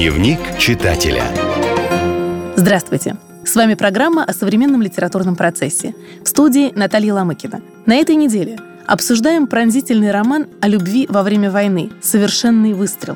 Дневник читателя. Здравствуйте! С вами программа о современном литературном процессе. В студии Наталья Ломыкина. На этой неделе обсуждаем пронзительный роман о любви во время войны «Совершенный выстрел».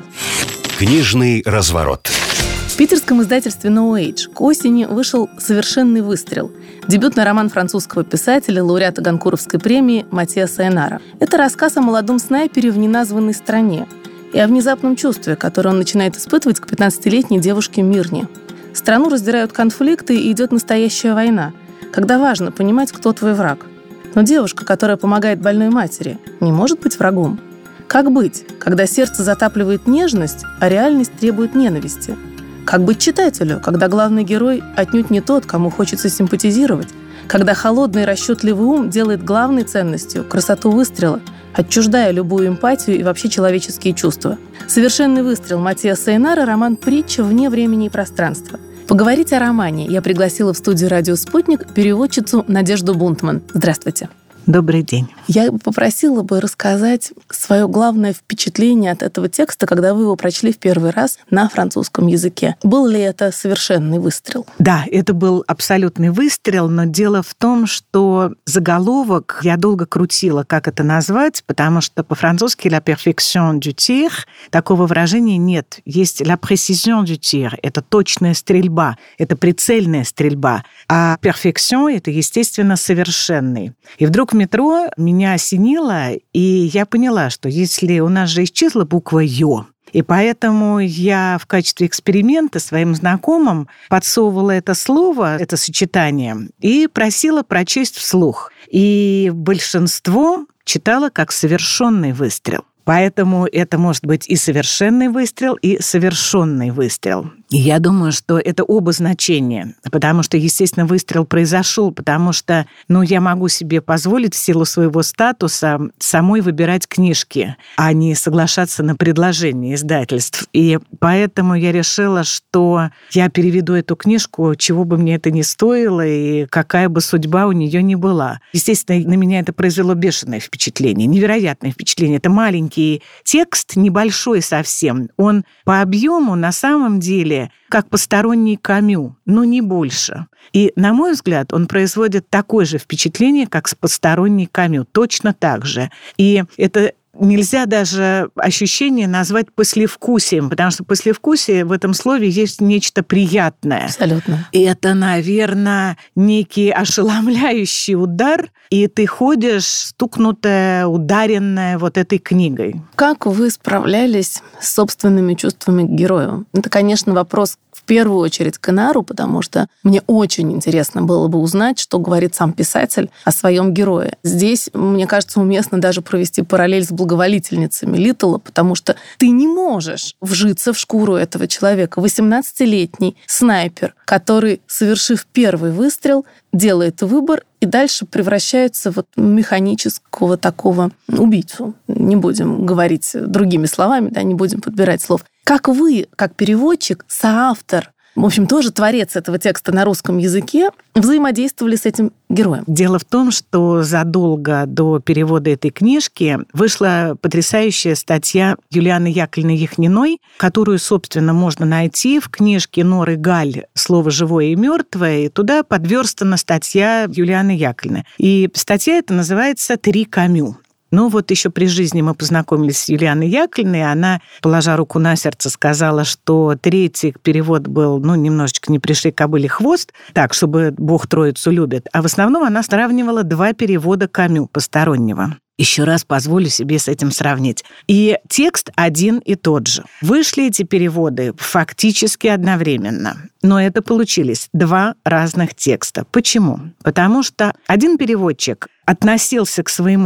Книжный разворот. В питерском издательстве No Age к осени вышел «Совершенный выстрел» – дебютный роман французского писателя, лауреата Гонкуровской премии Матиаса Энара. Это рассказ о молодом снайпере в неназванной стране и о внезапном чувстве, которое он начинает испытывать к 15-летней девушке Мирне. Страну раздирают конфликты, и идет настоящая война, когда важно понимать, кто твой враг. Но девушка, которая помогает больной матери, не может быть врагом. Как быть, когда сердце затапливает нежность, а реальность требует ненависти? Как быть читателю, когда главный герой отнюдь не тот, кому хочется симпатизировать, когда холодный расчетливый ум делает главной ценностью красоту выстрела, отчуждая любую эмпатию и вообще человеческие чувства? «Совершенный выстрел» Матиаса Энара – роман «Притча вне времени и пространства». Поговорить о романе я пригласила в студию «Радио Спутник» переводчицу Надежду Бунтман. Здравствуйте. Добрый день. Я попросила бы рассказать свое главное впечатление от этого текста, когда вы его прочли в первый раз на французском языке. Был ли это совершенный выстрел? Да, это был абсолютный выстрел, но дело в том, что заголовок я долго крутила, как это назвать, потому что по-французски «la perfection du tir» такого выражения нет. Есть «la précision du tir» — это точная стрельба, это прицельная стрельба, а «perfection» — это, естественно, совершенный. И вдруг в метро меня осенило, и я поняла, что если у нас же исчезла буква «ё», и поэтому я в качестве эксперимента своим знакомым подсовывала это слово, это сочетание, и просила прочесть вслух. И большинство читало как «совершенный выстрел». Поэтому это может быть и совершенный выстрел, и совершенный выстрел. И я думаю, что это оба значения, потому что, естественно, выстрел произошел, потому что, я могу себе позволить в силу своего статуса самой выбирать книжки, а не соглашаться на предложения издательств. И поэтому я решила, что я переведу эту книжку, чего бы мне это ни стоило, и какая бы судьба у нее ни была. Естественно, на меня это произвело бешеное впечатление, невероятное впечатление. Это маленький текст, небольшой совсем. Он по объему на самом деле как посторонний Камю, но не больше. И, на мой взгляд, он производит такое же впечатление, как посторонний Камю, точно так же. И это нельзя даже ощущение назвать послевкусием, потому что послевкусие в этом слове есть нечто приятное. Абсолютно. И это, наверное, некий ошеломляющий удар, и ты ходишь стукнутая, ударенная вот этой книгой. Как вы справлялись с собственными чувствами к герою? Это, конечно, вопрос в первую очередь к Энару, потому что мне очень интересно было бы узнать, что говорит сам писатель о своем герое. Здесь, мне кажется, уместно даже провести параллель с благоволительницами Литтла, потому что ты не можешь вжиться в шкуру этого человека. 18-летний снайпер, который, совершив первый выстрел, делает выбор и дальше превращается в механического такого убийцу. Не будем говорить другими словами, не будем подбирать слов. Как вы, как переводчик, соавтор, в общем, тоже творец этого текста на русском языке, взаимодействовали с этим героем? Дело в том, что задолго до перевода этой книжки вышла потрясающая статья Юлианы Яковлевны Яхниной, которую, собственно, можно найти в книжке Норы Галь «Слово живое и мертвое», и туда подверстана статья Юлианы Яковлевны. И статья эта называется «Три Камю». Еще при жизни мы познакомились с Юлианой Яковлевной, она, положа руку на сердце, сказала, что третий перевод был, немножечко «не пришли кобыле хвост», так, чтобы Бог Троицу любит, а в основном она сравнивала два перевода Камю постороннего. Еще раз позволю себе с этим сравнить. И текст один и тот же. Вышли эти переводы фактически одновременно. Но это получились два разных текста. Почему? Потому что один переводчик относился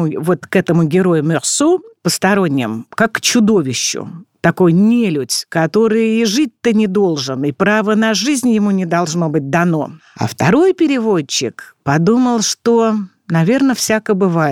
к этому герою Мерсо посторонним, как к чудовищу. Такой нелюдь, который и жить-то не должен, и право на жизнь ему не должно быть дано. А второй переводчик подумал, что, наверное, всяко бывает.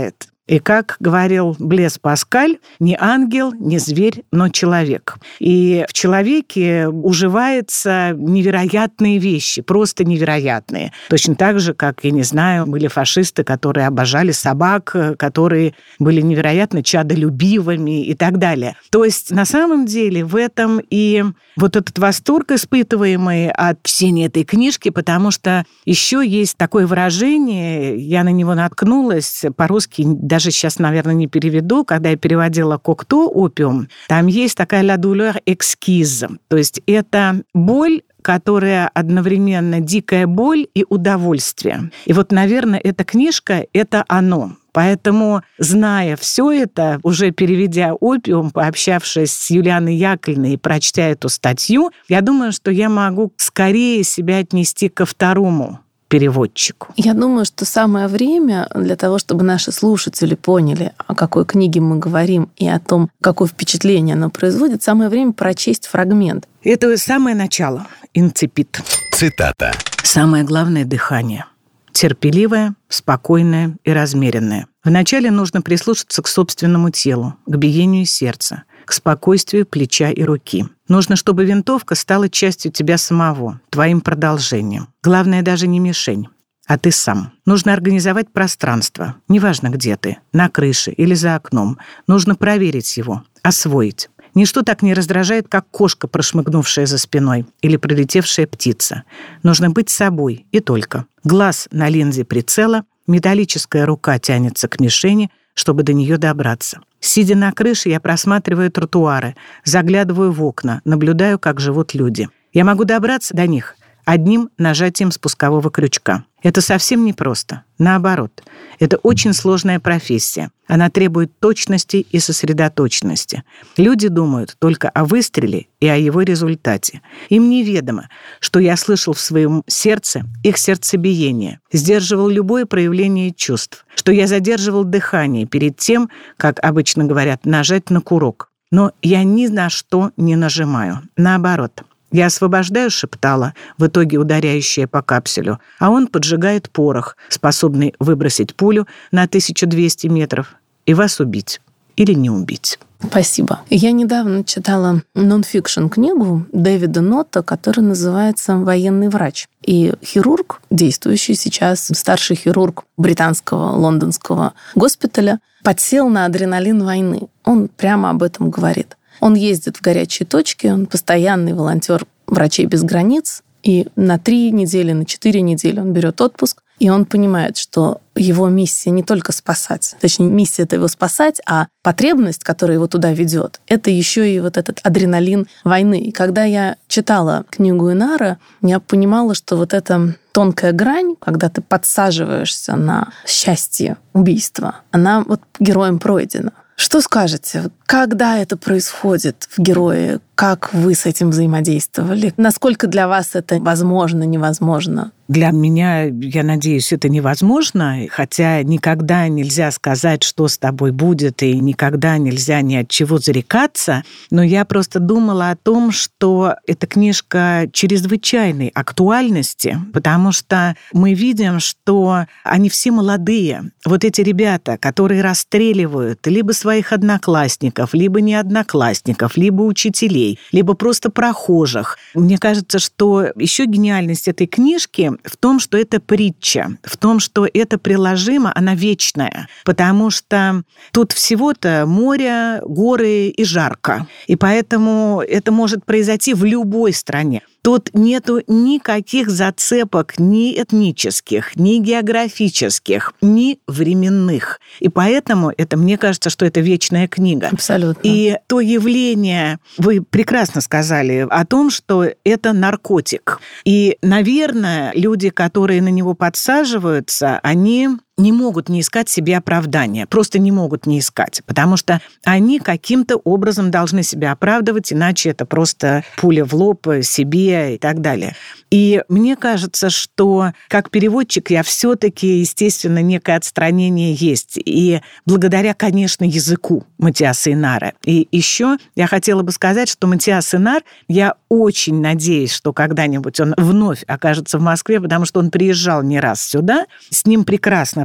И как говорил Блез Паскаль, не ангел, не зверь, но человек. И в человеке уживаются невероятные вещи, просто невероятные. Точно так же, как, я не знаю, были фашисты, которые обожали собак, которые были невероятно чадолюбивыми и так далее. То есть, на самом деле, в этом и вот этот восторг, испытываемый от чтения этой книжки, потому что еще есть такое выражение, я на него наткнулась, по-русски даже сейчас, наверное, не переведу, когда я переводила «Кокто» опиум, там есть такая «la douleur exquise», то есть это боль, которая одновременно дикая боль и удовольствие. И вот, наверное, эта книжка — это оно. Поэтому, зная все это, уже переведя «Опиум», пообщавшись с Юлианой Яковлевной и прочтя эту статью, я думаю, что я могу скорее себя отнести ко второму переводчику. Я думаю, что самое время для того, чтобы наши слушатели поняли, о какой книге мы говорим и о том, какое впечатление она производит, самое время прочесть фрагмент. Это самое начало, инципит. Цитата. Самое главное — дыхание. Терпеливое, спокойное и размеренное. Вначале нужно прислушаться к собственному телу, к биению сердца, к спокойствию плеча и руки. Нужно, чтобы винтовка стала частью тебя самого, твоим продолжением. Главное даже не мишень, а ты сам. Нужно организовать пространство, неважно где ты, на крыше или за окном. Нужно проверить его, освоить. Ничто так не раздражает, как кошка, прошмыгнувшая за спиной, или прилетевшая птица. Нужно быть собой, и только. Глаз на линзе прицела, металлическая рука тянется к мишени, чтобы до нее добраться. Сидя на крыше, я просматриваю тротуары, заглядываю в окна, наблюдаю, как живут люди. Я могу добраться до них одним нажатием спускового крючка. Это совсем непросто. Наоборот, это очень сложная профессия. Она требует точности и сосредоточенности. Люди думают только о выстреле и о его результате. Им неведомо, что я слышал в своем сердце их сердцебиение, сдерживал любое проявление чувств, что я задерживал дыхание перед тем, как обычно говорят, нажать на курок. Но я ни на что не нажимаю. Наоборот. Я освобождаю шептала, в итоге ударяющее по капсюлю, а он поджигает порох, способный выбросить пулю на 1200 метров и вас убить или не убить. Спасибо. Я недавно читала нон-фикшн книгу Дэвида Нотта, которая называется «Военный врач». И хирург, действующий сейчас, старший хирург британского лондонского госпиталя, подсел на адреналин войны. Он прямо об этом говорит. Он ездит в горячие точки, он постоянный волонтер «Врачей без границ», и на 3 недели, на 4 недели он берет отпуск, и он понимает, что его миссия не только спасать, точнее, миссия — это его спасать, а потребность, которая его туда ведет, это еще и вот этот адреналин войны. И когда я читала книгу Энара, я понимала, что вот эта тонкая грань, когда ты подсаживаешься на счастье убийства, она вот героем пройдена. Что скажете? Когда это происходит в герое? Как вы с этим взаимодействовали? Насколько для вас это возможно, невозможно? Для меня, я надеюсь, это невозможно, хотя никогда нельзя сказать, что с тобой будет, и никогда нельзя ни от чего зарекаться. Но я просто думала о том, что эта книжка чрезвычайной актуальности, потому что мы видим, что они все молодые. Вот эти ребята, которые расстреливают либо своих одноклассников, либо не одноклассников, либо учителей, либо просто прохожих. Мне кажется, что еще гениальность этой книжки в том, что это притча, в том, что это приложимо, она вечная, потому что тут всего-то море, горы и жарко, и поэтому это может произойти в любой стране. Тут нету никаких зацепок ни этнических, ни географических, ни временных. И поэтому это, мне кажется, что это вечная книга. Абсолютно. И то явление, вы прекрасно сказали о том, что это наркотик. И, наверное, люди, которые на него подсаживаются, они не могут не искать себе оправдания, просто не могут не искать, потому что они каким-то образом должны себя оправдывать, иначе это просто пуля в лоб себе и так далее. И мне кажется, что как переводчик я все-таки, естественно, некое отстранение есть. И благодаря, конечно, языку Матиаса Энара. И еще я хотела бы сказать, что Матиас Энар, я очень надеюсь, что когда-нибудь он вновь окажется в Москве, потому что он приезжал не раз сюда, с ним прекрасно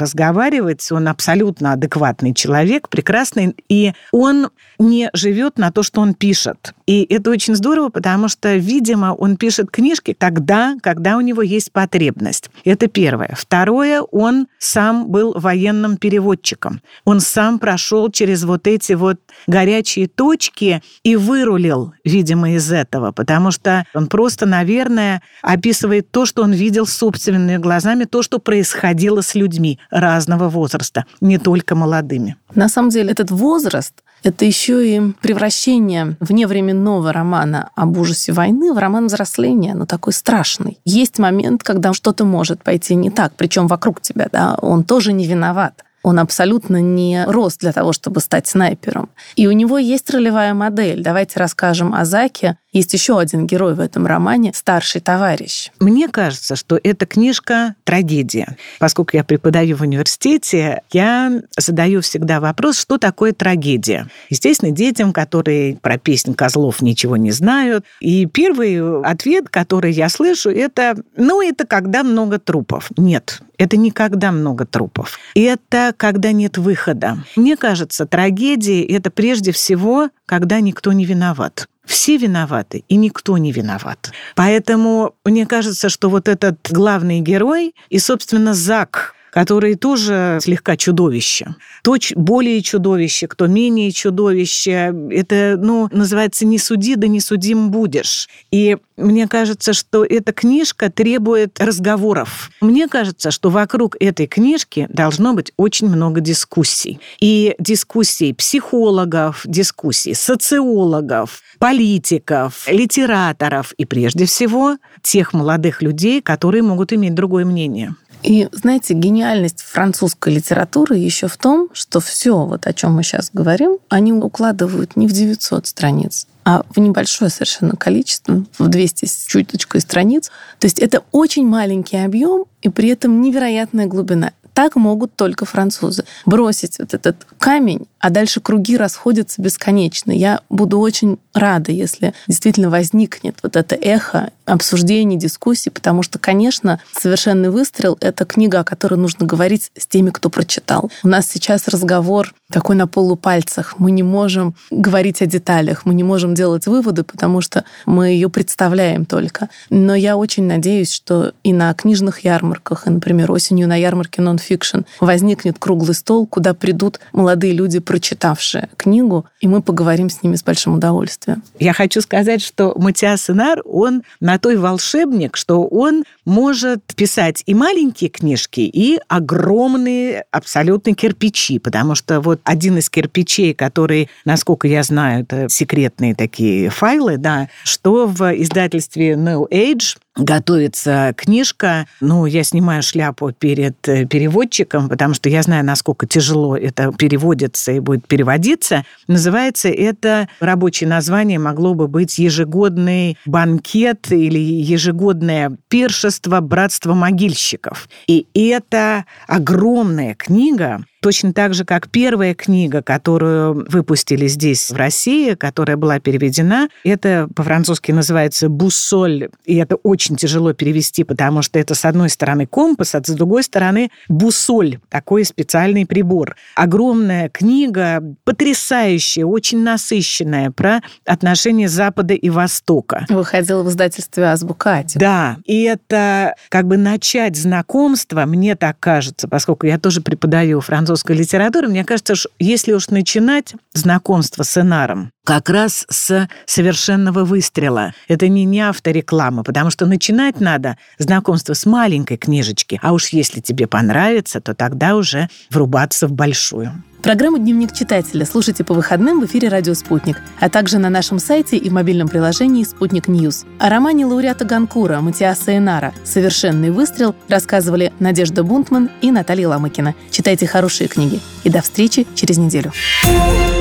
разговаривать, он абсолютно адекватный человек, прекрасный, и он не живет на то, что он пишет. И это очень здорово, потому что, видимо, он пишет книжки тогда, когда у него есть потребность. Это первое. Второе, он сам был военным переводчиком. Он сам прошел через вот эти вот горячие точки и вырулил, видимо, из этого, потому что он просто, наверное, описывает то, что он видел собственными глазами, то, что происходило с людьми разного возраста, не только молодыми. На самом деле этот возраст — это еще и превращение вневременного романа об ужасе войны в роман взросления, но такой страшный. Есть момент, когда что-то может пойти не так, причем вокруг тебя, да, он тоже не виноват. Он абсолютно не рос для того, чтобы стать снайпером. И у него есть ролевая модель. Давайте расскажем о Заке. Есть еще один герой в этом романе — старший товарищ. Мне кажется, что эта книжка — трагедия. Поскольку я преподаю в университете, я задаю всегда вопрос, что такое трагедия. Естественно, детям, которые про песнь козлов ничего не знают. И первый ответ, который я слышу, это когда много трупов. Нет, это никогда много трупов. Это когда нет выхода. Мне кажется, трагедия — это прежде всего, когда никто не виноват. Все виноваты, и никто не виноват. Поэтому мне кажется, что вот этот главный герой и, собственно, Зак, который тоже слегка чудовище. Кто более чудовище, кто менее чудовище. Это, называется «не суди, да не судим будешь». И мне кажется, что эта книжка требует разговоров. Мне кажется, что вокруг этой книжки должно быть очень много дискуссий. И дискуссий психологов, дискуссий социологов, политиков, литераторов и, прежде всего, тех молодых людей, которые могут иметь другое мнение. И, знаете, гениальность французской литературы еще в том, что все, вот о чем мы сейчас говорим, они укладывают не в 900 страниц, а в небольшое совершенно количество, в 200 с чуточкой страниц. То есть это очень маленький объем и при этом невероятная глубина. Так могут только французы. Бросить вот этот камень, а дальше круги расходятся бесконечно. Я буду очень рада, если действительно возникнет вот это эхо обсуждений, дискуссий, потому что, конечно, «Совершенный выстрел» — это книга, о которой нужно говорить с теми, кто прочитал. У нас сейчас разговор такой на полупальцах. Мы не можем говорить о деталях, мы не можем делать выводы, потому что мы ее представляем только. Но я очень надеюсь, что и на книжных ярмарках, и, например, осенью на ярмарке нон-фикшн возникнет круглый стол, куда придут молодые люди, прочитавшие книгу, и мы поговорим с ними с большим удовольствием. Я хочу сказать, что Матиас Сенар, он на той волшебник, что он может писать и маленькие книжки, и огромные абсолютно кирпичи, потому что вот один из кирпичей, который, насколько я знаю, это секретные такие файлы, да, что в издательстве No Age готовится книжка. Я снимаю шляпу перед переводчиком, потому что я знаю, насколько тяжело это переводится и будет переводиться. Называется это, рабочее название могло бы быть «Ежегодный банкет» или «Ежегодное пиршество братства могильщиков». И это огромная книга, точно так же, как первая книга, которую выпустили здесь, в России, которая была переведена. Это по-французски называется «Буссоль», и это очень тяжело перевести, потому что это, с одной стороны, компас, а с другой стороны, буссоль, такой специальный прибор. Огромная книга, потрясающая, очень насыщенная, про отношения Запада и Востока. Выходила в издательстве «Азбука». Да, и это начать знакомство, мне так кажется, поскольку я тоже преподаю французскую литературу, мне кажется, что если уж начинать знакомство с Энаром, как раз с «Совершенного выстрела». Это не автореклама, потому что начинать надо знакомство с маленькой книжечки, а уж если тебе понравится, то тогда уже врубаться в большую. Программу «Дневник читателя» слушайте по выходным в эфире «Радио Спутник», а также на нашем сайте и в мобильном приложении «Спутник Ньюс». О романе лауреата Гонкура Матиаса Энара «Совершенный выстрел» рассказывали Надежда Бунтман и Наталья Ломыкина. Читайте хорошие книги. И до встречи через неделю.